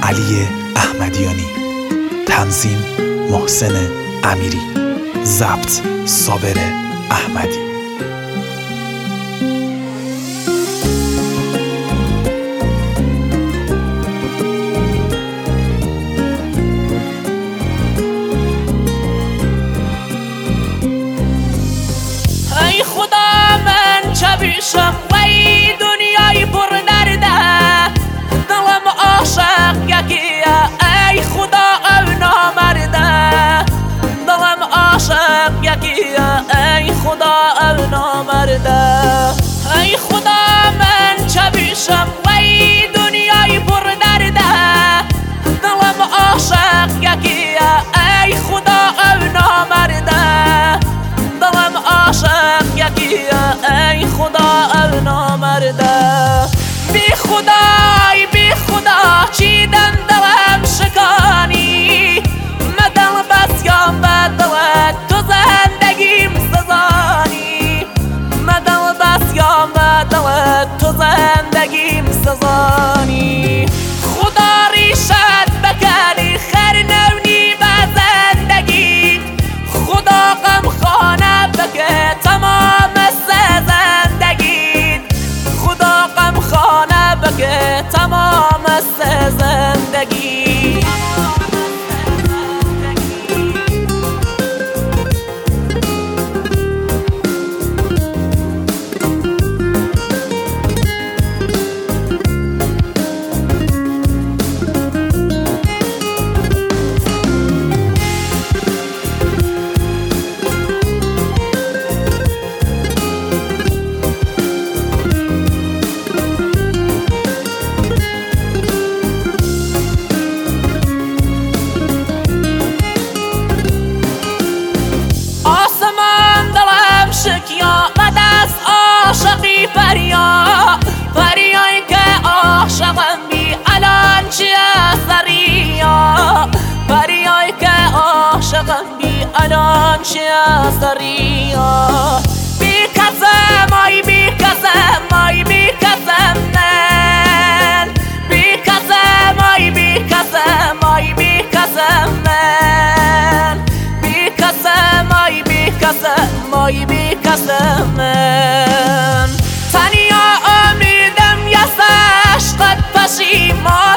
علی احمدیانی، تنظیم محسن امیری، ضبط صابر احمدی. ای خدا من چه بیشم و ای دنیای پر درده، دلم عاشق یکیه ای خدا او نامرده، دلم عاشق یکیه ای خدا او نامرده. ای خدا من چه بیشم و ای دنیای پر درده، دلم عاشق یکیه ای خدا او نامرده، دلم عاشق یکیه ای خدا او نامرده. بی خدای بی خدا چیدن دلم شکانی، مدل بس یا بدل تو زندگیم سزانی، مدل بس یا مدل تو زندگیم سزانی. خدا ریشت بکنی خیر نونی به زندگی، خدا غم خانه بکه تمام زندگی، خدا غم خانه بکه تمام زندگی. شکیامد از عاشقی فریایی که عاشقم بی الان چیه سریا، فریایی که عاشقم بی الان چیه سریا. بی کسم آی بی کسم آی بی کسم من، بی کسم آی بی کسم آی بی کسم من، بی کسم آی بی کسم آی بی کسم من. تنیا امیدم یه عشقت پشیمان